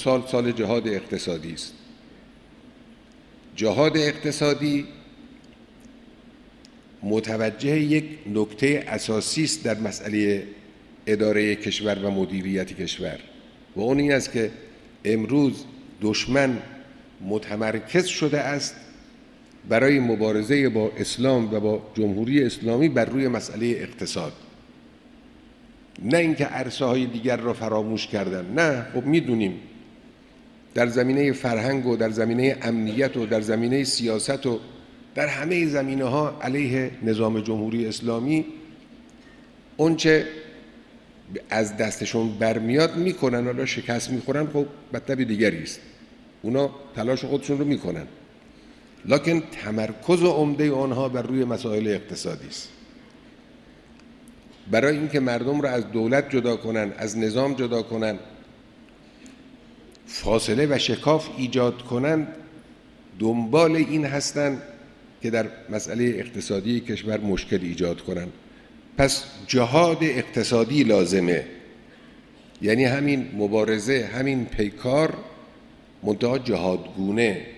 سال جهاد اقتصادی است. جهاد اقتصادی متوجه یک نکته اساسی است در مسئله اداره کشور و مدیریت کشور و اون این است که امروز دشمن متمرکز شده است برای مبارزه با اسلام و با جمهوری اسلامی بر روی مسئله اقتصاد. نه اینکه عرصه‌های دیگر را فراموش کردن، نه، خب میدونیم در زمینه فرهنگ و در زمینه امنیت و در زمینه سیاست و در همه زمینه‌ها علیه نظام جمهوری اسلامی اونچه از دستشون برمیاد میکنن، حالا شکست میخورن، خب مطلب دیگری است، اونا تلاش خودشون رو میکنن، لکن تمرکز عمده آنها بر روی مسائل اقتصادی است. برای اینکه مردم را از دولت جدا کنن، از نظام جدا کنن، فاصله و شکاف ایجاد کنن، دنبال این هستند که در مسئله اقتصادی کشور مشکل ایجاد کنن. پس جهاد اقتصادی لازمه، یعنی همین مبارزه، همین پیکار، منتها جهادگونه،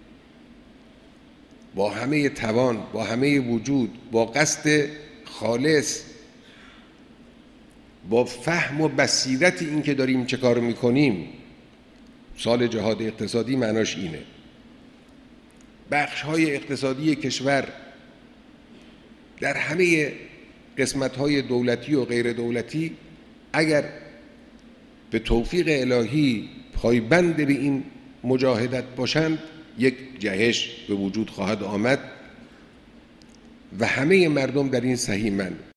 با همه توان، با همه وجود، با قصد خالص، با فهم و بصیرت این که داریم چه کار میکنیم. سال جهاد اقتصادی معناش اینه. بخش‌های اقتصادی کشور در همه قسمت‌های دولتی و غیر دولتی اگر به توفیق الهی پایبند به این مجاهدت باشند، یک جهش به وجود خواهد آمد و همه مردم در این سهیمند.